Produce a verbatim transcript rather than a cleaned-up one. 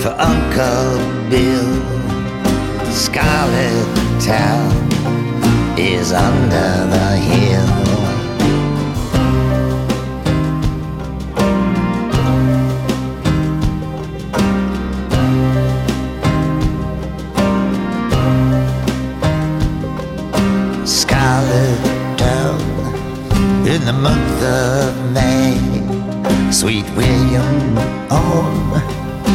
for Uncle Bill. Scarlet Town is under the hill. Scarlet Town in the month of May. Sweet William on